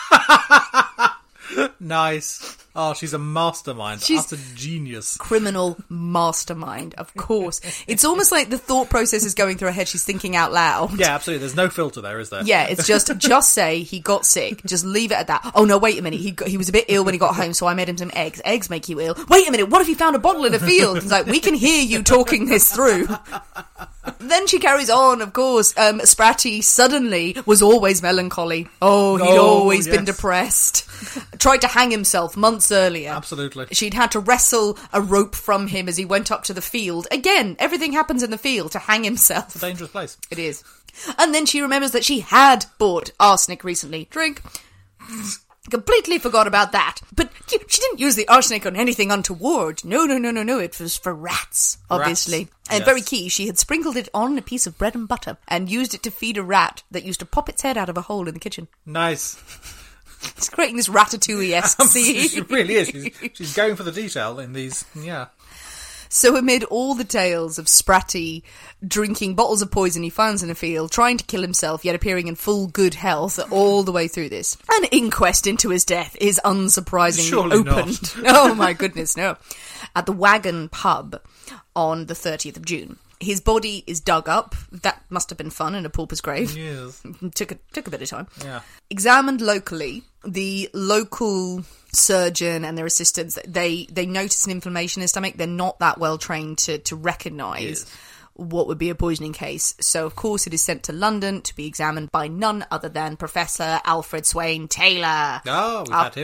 Nice. Oh, she's a mastermind. She's- That's a genius. Criminal mastermind, of course. It's almost like the thought process is going through her head, she's thinking out loud. Yeah, absolutely. There's no filter there, is there? Yeah, it's just, just say he got sick. Just leave it at that. Oh no, wait a minute. He got, he was a bit ill when he got home, so I made him some eggs. Eggs make you ill. Wait a minute. What if he found a bottle in a field? It's like, we can hear you talking this through. Then she carries on, of course. Um, Spratty suddenly was always melancholy. Oh, he'd Oh, always been yes. depressed. Tried to hang himself months earlier. Absolutely. She'd had to wrestle a rope from him as he went up to the field. Again, everything happens in the field to hang himself. Dangerous place. It is. And then she remembers that she had bought arsenic recently. Drink. Completely forgot about that. But she didn't use the arsenic on anything untoward. No, no, no, no, no. It was for rats, obviously. Rats, And yes. very key, she had sprinkled it on a piece of bread and butter and used it to feed a rat that used to pop its head out of a hole in the kitchen. Nice. It's creating this ratatouille-esque scene. She really is. She's, she's going for the detail in these. Yeah. So amid all the tales of Spratty drinking bottles of poison he finds in a field, trying to kill himself, yet appearing in full good health all the way through this, an inquest into his death is unsurprisingly Surely opened. Oh my goodness, no. At the Wagon Pub on the thirtieth of June. His body is dug up. That must have been fun in a pauper's grave. Yes. took a took a bit of time. Yeah. Examined locally, the local surgeon and their assistants, they they notice an inflammation in his stomach. They're not that well trained to to recognise Yes. what would be a poisoning case. So of course it is sent to London to be examined by none other than Professor Alfred Swain Taylor. Oh, we've Uh, had him before.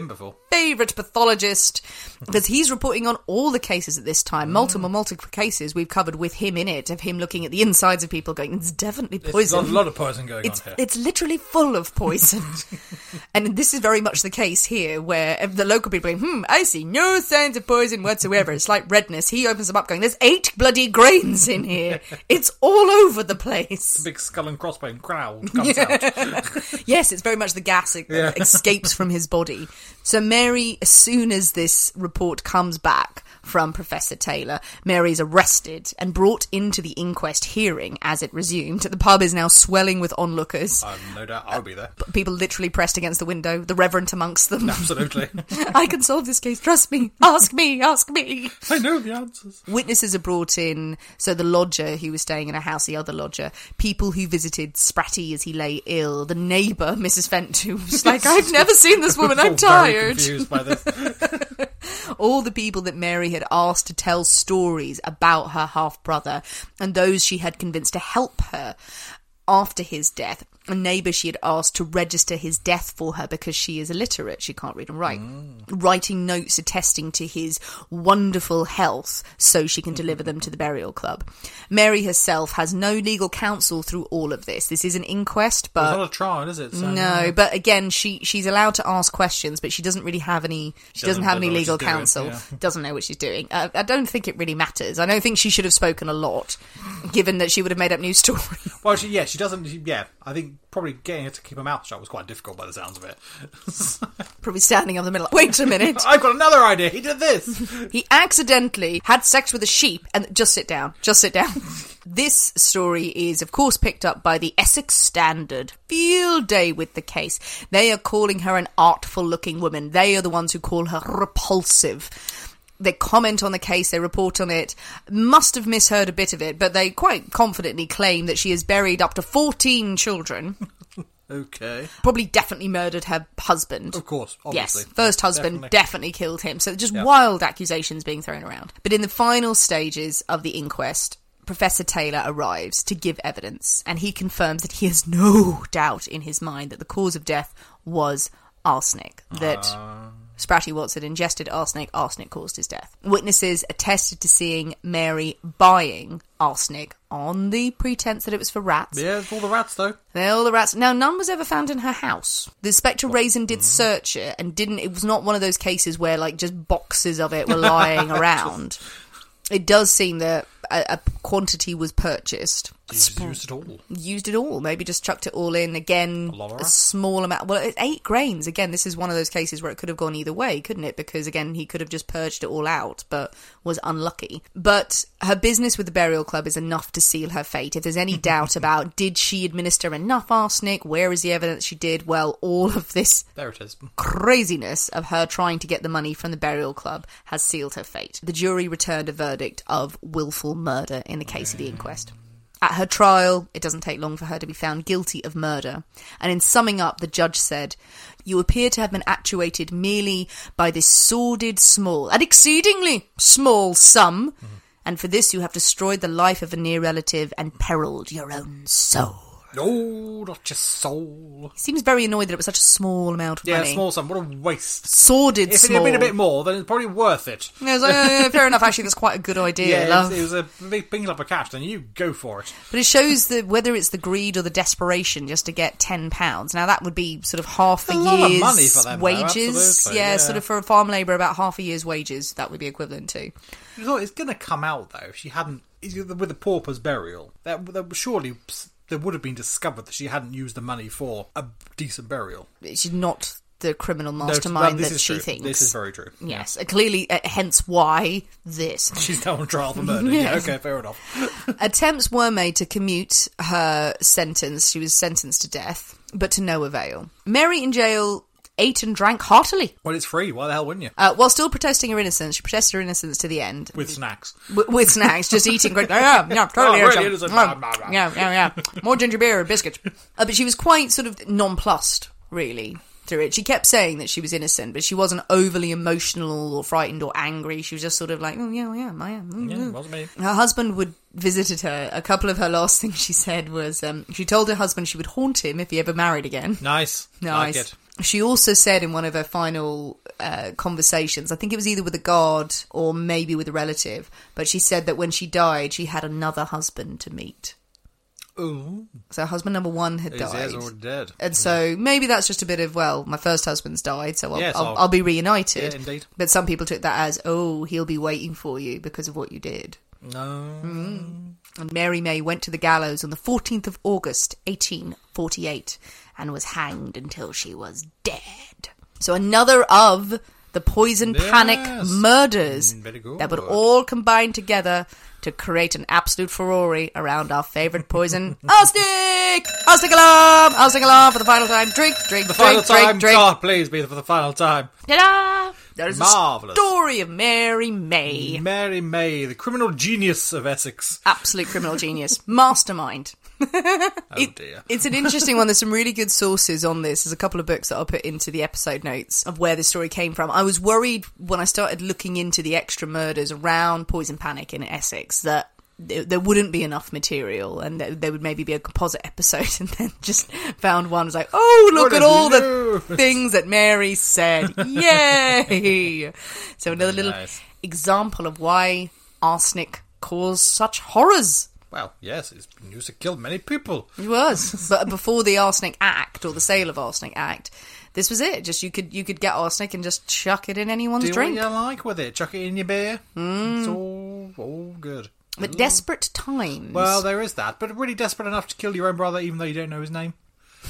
favourite pathologist, because he's reporting on all the cases at this time. Multiple, multiple cases we've covered with him in it, of him looking at the insides of people going, it's definitely poison. There's a lot of poison going it's, on here. It's literally full of poison. And this is very much the case here, where the local people are going, hmm, I see no signs of poison whatsoever. It's like redness. He opens them up going, there's eight bloody grains in here. It's all over the place. The big skull and crossbone crowd comes Yeah. out. Yes, it's very much the gas that Yeah. escapes from his body. So Mary, as soon as this report comes back from Professor Taylor, Mary's arrested and brought into the inquest hearing as it resumed. The pub is now swelling with onlookers. Um, no doubt I'll be there. People literally pressed against the window, the reverend amongst them. Absolutely. I can solve this case, trust me. Ask me, ask me. I know the answers. Witnesses are brought in, so the lodger who was staying in a house, the other lodger, people who visited Spratty as he lay ill, the neighbour, Missus Fent, who was like, I've never seen this woman, I'm All tired. Very confused by this. All the people that Mary had asked to tell stories about her half-brother, and those she had convinced to help her after his death. A neighbour she had asked to register his death for her because she is illiterate, she can't read and write. Mm. Writing notes attesting to his wonderful health so she can deliver them to the burial club. Mary herself has no legal counsel through all of this. This is an inquest, but... It's not a trial, is it? So, no, yeah. but again, she she's allowed to ask questions, but she doesn't really have any... She doesn't, Doesn't- have any doesn't know legal what she's doing, counsel. yeah. Doesn't know what she's doing. Uh, I don't think it really matters. I don't think she should have spoken a lot, given that she would have made up new stories. Well, she, yeah, she doesn't... She, yeah, I think probably getting her to keep her mouth shut was quite difficult by the sounds of it. Probably standing on the middle, like, wait a minute. I've got another idea. He did this. He accidentally had sex with a sheep, and just sit down, just sit down. This story is, of course, picked up by the Essex Standard. Field day with the case. They are calling her an artful-looking woman. They are the ones who call her repulsive. They comment on the case, they report on it, must have misheard a bit of it, but they quite confidently claim that she has buried up to fourteen children. Okay. Probably definitely murdered her husband. Of course, obviously. Yes, first husband Definitely. definitely, killed him. So just Yeah. wild accusations being thrown around. But in the final stages of the inquest, Professor Taylor arrives to give evidence, and he confirms that he has no doubt in his mind that the cause of death was arsenic. That... Uh... Spratty Watts had ingested arsenic, arsenic caused his death. Witnesses attested to seeing Mary buying arsenic on the pretense that it was for rats. Yeah, all the rats, though. They're all the rats. Now, none was ever found in her house. The Spectre Raisin did search it and didn't... It was not one of those cases where, like, just boxes of it were lying around. It does seem that a, a quantity was purchased. Used, used it all. Used it all. Maybe just chucked it all in. Again, A lot of a rats. small amount. Well, it's eight grains. Again, this is one of those cases where it could have gone either way, couldn't it? Because, again, he could have just purged it all out, but was unlucky. But her business with the burial club is enough to seal her fate. If there's any doubt about did she administer enough arsenic, where is the evidence she did? Well, all of this There it is. craziness of her trying to get the money from the burial club has sealed her fate. The jury returned a verdict of willful murder in the case of the inquest. At her trial, it doesn't take long for her to be found guilty of murder. And in summing up, the judge said, "You appear to have been actuated merely by this sordid, small, and exceedingly small sum, mm-hmm. and for this you have destroyed the life of a near relative and perilled your own soul." No, not your soul. He seems very annoyed that it was such a small amount of Yeah, money. small sum. What a waste. Sordid If it small. had been a bit more, then it's probably worth it. Yeah, I was like, oh, yeah, fair enough, actually, that's quite a good idea, Yeah, love. it was, it was a big ping up of cash, then you go for it. But it shows that whether it's the greed or the desperation just to get ten pounds. Now, that would be sort of half a, A lot of year's money for them, though, wages. absolutely, yeah, yeah. sort of for a farm labourer, about half a year's wages, that would be equivalent to. You thought it's going to come out, though, if she hadn't... With the pauper's burial, that, that surely... there would have been discovered that she hadn't used the money for a decent burial. She's not the criminal No, mastermind this that is she true. thinks. This is very true. Yes, uh, clearly, uh, hence why this. She's now on trial for murder. Yeah, Yes. okay, fair enough. Attempts were made to commute her sentence. She was sentenced to death, but to no avail. Mary in jail ate and drank heartily. Well, it's free. Why the hell wouldn't you? Uh, while still protesting her innocence, she protested her innocence to the end. With snacks. W- with snacks, just eating great. Yeah, yeah, totally. Oh, innocent. really innocent. Oh, yeah, yeah, yeah. More ginger beer and biscuits. Uh, but she was quite sort of nonplussed, really, through it. She kept saying that she was innocent, but she wasn't overly emotional or frightened or angry. She was just sort of like, oh, yeah, yeah, I am. Mm, Yeah, mm. it wasn't me. Her husband would visited her. A couple of her last things she said was, um, she told her husband she would haunt him if he ever married again. Nice. Nice. Like it. She also said in one of her final uh, conversations, I think it was either with a guard or maybe with a relative, but she said that when she died, she had another husband to meet. Ooh. So husband number one had He's, died. he's already dead. And so maybe that's just a bit of, well, my first husband's died, so I'll, Yes, I'll, I'll- I'll be reunited. Yeah, indeed. But some people took that as, oh, he'll be waiting for you because of what you did. No. Mm. And Mary May went to the gallows on the fourteenth of August, eighteen forty-eight, and was hanged until she was dead. So another of the Poison Yes. Panic murders Mm, very good. that would all combine together to create an absolute furore around our favourite poison, arsenic! Arsenic alarm! Arsenic alarm for the final time. Drink, drink, The final drink, time, drink, drink. God, please be for the final time. Ta-da! That is Marvellous. the story of Mary May. Mary May, the criminal genius of Essex. Absolute criminal genius. Mastermind. Oh It- dear. It's an interesting one. There's some really good sources on this. There's a couple of books that I'll put into the episode notes of where this story came from. I was worried when I started looking into the extra murders around Poison Panic in Essex that there there wouldn't be enough material and that there would maybe be a composite episode, and then just found one was like, oh, look What at is all the news? things that Mary said. Yay! So another little Nice. example of why arsenic caused such horrors. Well, yes, it's been used to kill many people. It was, but before the Arsenic Act or the sale of Arsenic Act, this was it. Just you could you could get arsenic and just chuck it in anyone's Do drink. what you like with it. Chuck it in your beer. Mm. It's all, all good. But desperate times. Well, there is that, but really desperate enough to kill your own brother, even though you don't know his name.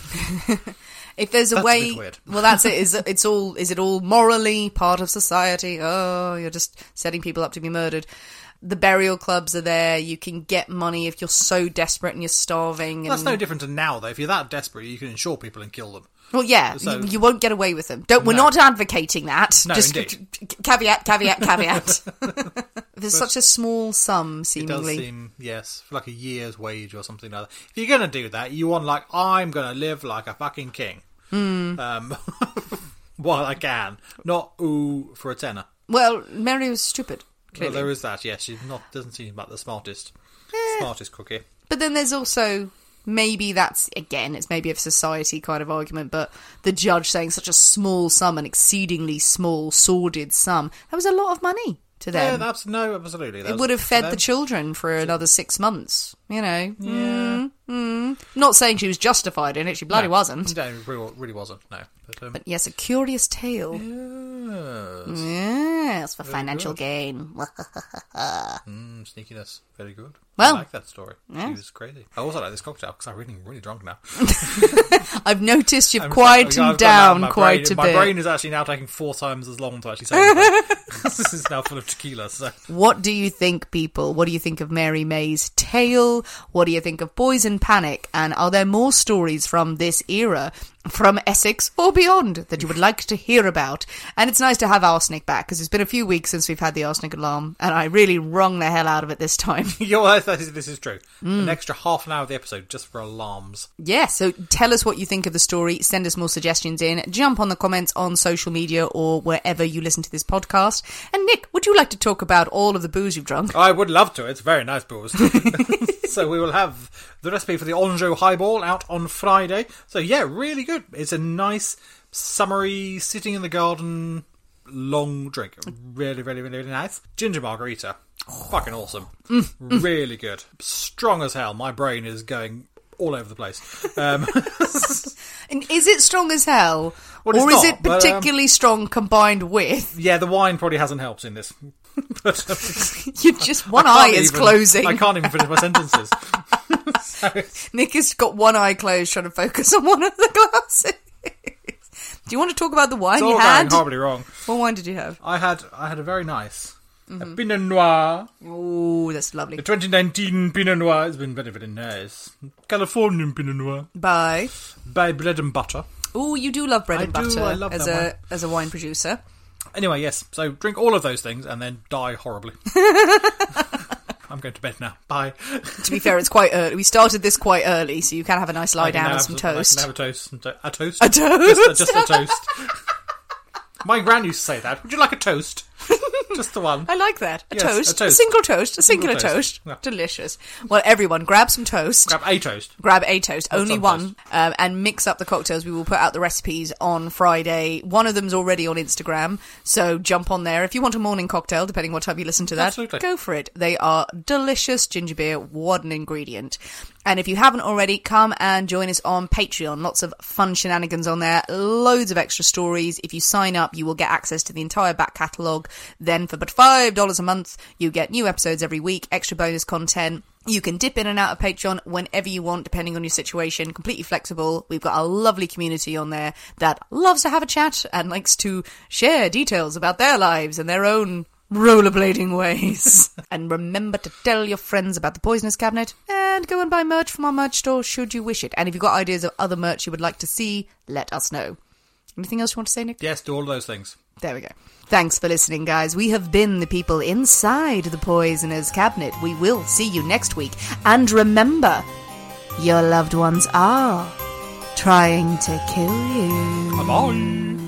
if there's a That's a way, bit weird. well, that's it. Is it's all? Is it all morally part of society? Oh, you're just setting people up to be murdered. The burial clubs are there. You can get money if you're so desperate and you're starving. And, That's no different to now, though. If you're that desperate, you can insure people and kill them. well, yeah, So- you, you won't get away with them. Don't. We're No. not advocating that. No, Just indeed. c- c- caveat, caveat, caveat. There's such a small sum, It does seemingly. seem, yes, for like a year's wage or something like that. If you're going to do that, you want, like, I'm going to live like a fucking king. Hmm. Um, while I can. Not, ooh, for a tenner. Well, Mary was stupid. Well, Clearly. there is that, yes. She's not, doesn't seem like the smartest, Eh. smartest cookie. But then there's also, maybe that's, again, it's maybe a society kind of argument, but the judge saying such a small sum, an exceedingly small, sordid sum, that was a lot of money to Yeah, them. that's, no, absolutely. That it was would have for fed them. the children for another six months, you know. Yeah. Mm, mm. Not saying she was justified in it, she bloody No. wasn't. No, it really, really wasn't, no. But, um, But yes, a curious tale. yes. Yes, for Very financial good. gain. Mm, sneakiness. Very good. Well, I like that story. yeah. She was crazy. I also like this cocktail because I'm really, really drunk now. I've noticed you've I'm- quietened I've got down now- my quite brain, a My bit. brain is actually now taking four times as long to actually say anything. This is now full of tequila. So. What do you think, people? What do you think of Mary May's tale? What do you think of Poison Panic? And are there more stories from this era, from Essex or beyond, that you would like to hear about? And it's nice to have arsenic back, because it's been a few weeks since we've had the arsenic alarm, and I really wrung the hell out of it this time. Yo, that- that is- this is true. Mm. An extra half an hour of the episode just for alarms. Yeah, so tell us what you think of the story. Send us more suggestions in. Jump on the comments on social media or wherever you listen to this podcast. And Nick, would you like to talk about all of the booze you've drunk? I would love to. It's very nice booze. So we will have the recipe for the Anjou highball out on Friday. So yeah, really good. It's a nice, summery, sitting in the garden, long drink. Really, really, really, really nice. Ginger margarita. Fucking awesome. Really good. Strong as hell. My brain is going all over the place. Um, And is it strong as hell? Well, it's or is not, it but, um, particularly strong combined with... yeah, the wine probably hasn't helped in this. But, um, You just... One I eye can't is even- closing. I can't even finish my sentences. So, Nick has got one eye closed trying to focus on one of the glasses. Do you want to talk about the wine it's you all had? going horribly wrong. What wine did you have? I had I had a very nice Mm-hmm. a Pinot Noir. Oh, that's lovely. The twenty nineteen Pinot Noir has been very, very nice. Californian Pinot Noir Bye. by Bread and Butter. Oh, you do love bread I and do, butter I love as that a wine. as a wine producer. Anyway, yes, so drink all of those things and then die horribly. I'm going to bed now. Bye. To be fair, it's quite early. We started this quite early, so you can have a nice lie I can down now and have some I toast. can have a toast. some to- A toast? A toast? Just a, just a toast. My gran used to say that. Would you like a toast? Just the one. I like that. A, Yes, toast, a toast. a single toast, a, singular single toast. toast. Yeah. Delicious. Well, everyone, grab some toast. Grab a toast. Grab a toast, Or only some one, toast. um, and mix up the cocktails. We will put out the recipes on Friday. One of them's already on Instagram, so jump on there. If you want a morning cocktail, depending what time you listen to that, Absolutely. go for it. They are delicious ginger beer. What an ingredient. And if you haven't already, come and join us on Patreon. Lots of fun shenanigans on there. Loads of extra stories. If you sign up, you will get access to the entire back catalogue. Then for but five dollars a month, you get new episodes every week, extra bonus content. You can dip in and out of Patreon whenever you want, depending on your situation. Completely flexible. We've got a lovely community on there that loves to have a chat and likes to share details about their lives and their own rollerblading ways. And remember to tell your friends about the Poisonous Cabinet and go and buy merch from our merch store should you wish it. And if you've got ideas of other merch you would like to see, let us know. Anything else you want to say, Nick? Yes, do all of those things. There we go. Thanks for listening, guys. We have been the people inside the Poisoner's Cabinet. We will see you next week. And remember, your loved ones are trying to kill you. Bye-bye.